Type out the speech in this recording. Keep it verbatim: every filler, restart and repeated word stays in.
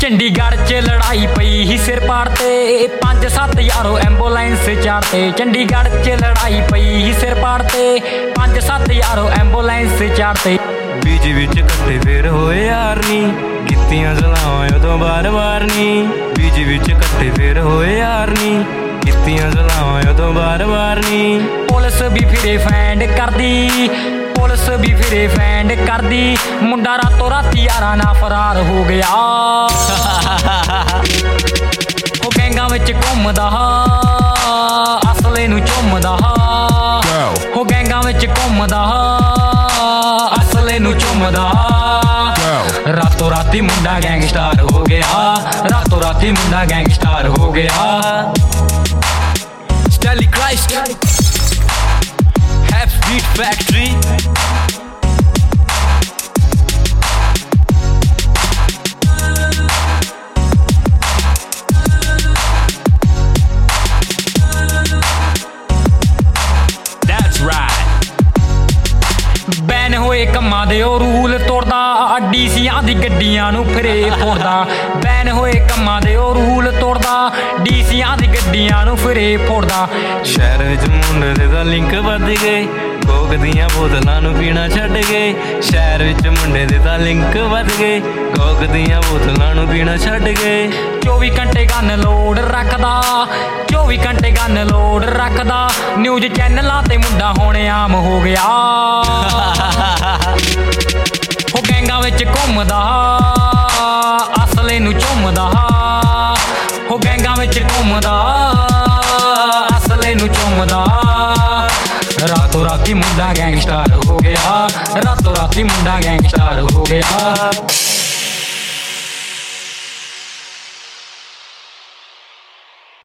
चंडीगढ़ च लड़ाई पई ही सिर पाड़ते पंज सत्त यारो एंबूलेंस चाड़ते। चंडीगढ़ च लड़ाई पई ही सिर पाड़ते पंज सत्त यारो एंबूलेंस चाड़ते। बीच विच कट्ठे फिर होए यार नी कीतियां सलावां उदों बार बार नी। बीच विच कट्ठे फिर होए यार नी कीतियां सलावां उदों बार बार नी। पुलिस भी फिरे फैंड करदी पुलिस भी फिरे फैंड करदी मुंडा रातों राती यारा ना फरार हो गया। ओ गैंगां विच घुमदा असले नूं चुमदा ओ गैंगां विच घुमदा असले नूं चुमदा। रातों राती मुंडा गैंगस्टार हो गया रातों राती मुंडा गैंगस्टार हो गया। Stanley Christ Habs Beat Factory That's right ban होए कम्मां दे ओ रूल तोड़दा डीसीआं दी गड्डियां नूं फिरे फोड़दा। बैन होए कम्मां दे ओ रूल तोड़दा डीसीआं दी गड्डियां नूं फिरे फोड़दा। शहर विच मुंडे दे तां लिंक वध गए कोक दियां बोतलां नूं पीना छड्ड गए। शहर विच मुंडे दे तां लिंक वध गए कोक दियां बोतलां नूं पीना छड्ड गए। चौबी घंटे गन लोड रखदा चौबी घंटे गन लोड रखदा न्यूज़ चैनलां ते मुंडा हुण आम हो गया। ओ गैंगां विच घुमदा असले नूं चुमदा ओ गैंगां विच घुमदा असले नूं चुमदा। रातों राती मुंडा गैंगस्टार हो गया रातों राती मुंडा गैंगस्टार हो गया।